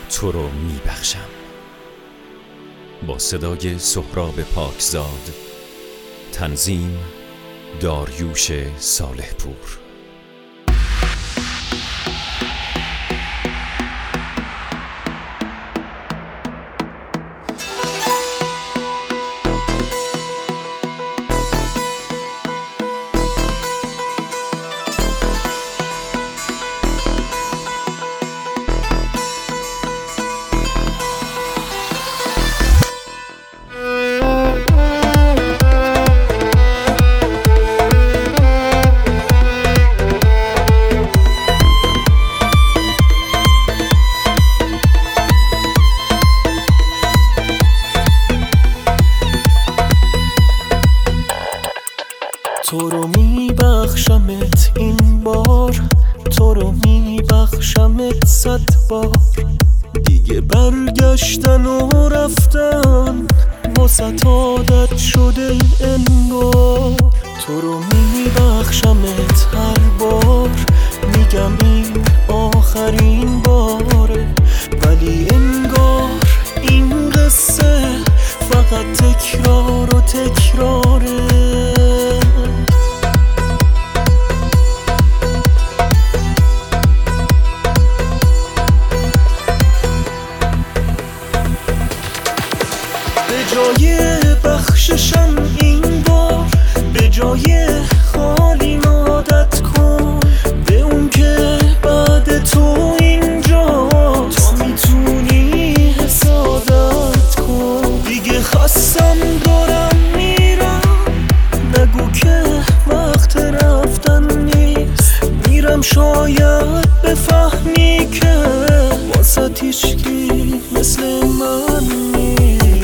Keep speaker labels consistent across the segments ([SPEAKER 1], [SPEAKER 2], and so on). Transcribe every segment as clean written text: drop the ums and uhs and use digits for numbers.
[SPEAKER 1] تو رو میبخشم. با صدای سهراب پاکزاد، تنظیم داریوش صالح پور.
[SPEAKER 2] تو رو میبخشمت این بار، تو رو میبخشمت 100 بار. دیگه برگشتن و رفتن واسه عادت شده انگار. تو رو میبخشمت هر بار، میگم این آخرین باره، ولی انگار این قصه فقط تکرار و تکراره. به جای بخششم این بار، به جای خالی عادت کن به اون که بعد تو اینجاست. تا میتونی حسادت کن. دیگه خستم دارم میرم، نگو که وقت رفتن نیست. میرم شاید بفهمی که واسه هیچکی مثل من نیست.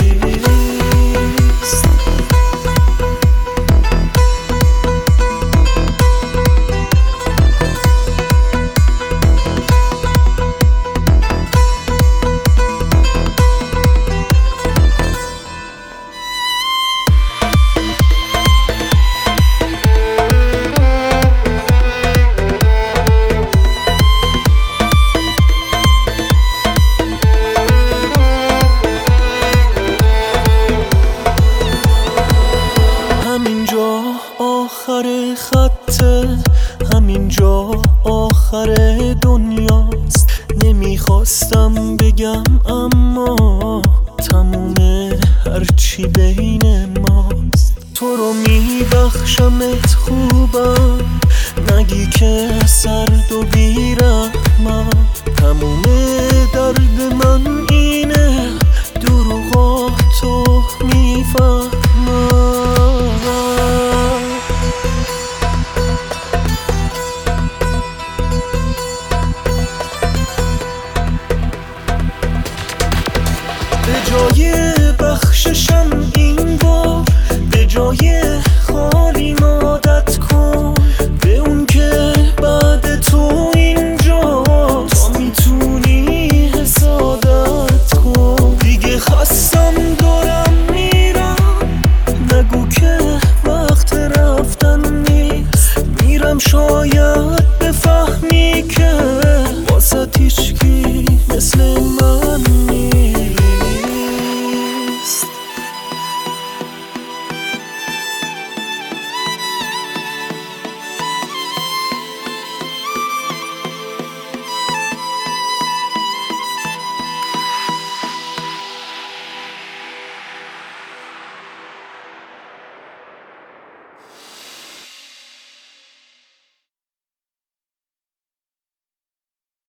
[SPEAKER 2] آخر خطه، همینجا آخر دنیاست. نمیخواستم بگم اما